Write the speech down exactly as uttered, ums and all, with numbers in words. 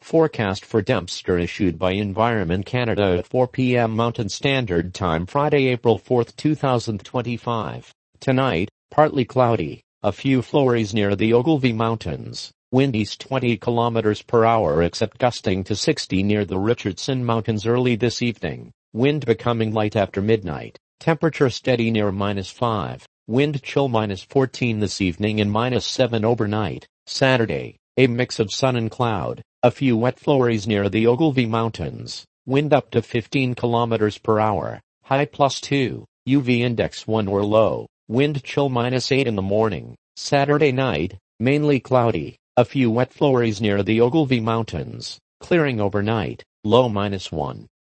Forecast for Dempster issued by Environment Canada at four p m Mountain Standard Time Friday, April fourth, two thousand twenty-five. Tonight, partly cloudy, a few flurries near the Ogilvy Mountains. Wind east twenty kilometers per hour except gusting to sixty near the Richardson Mountains early this evening. Wind becoming light after midnight. Temperature steady near minus five. Wind chill minus fourteen this evening and minus seven overnight. Saturday, a mix of sun and cloud. A few wet flurries near the Ogilvy Mountains. Wind up to fifteen kilometers per hour. High plus two. U V index one or low. Wind chill minus eight in the morning. Saturday night, mainly cloudy. A few wet flurries near the Ogilvy Mountains. Clearing overnight. Low minus one.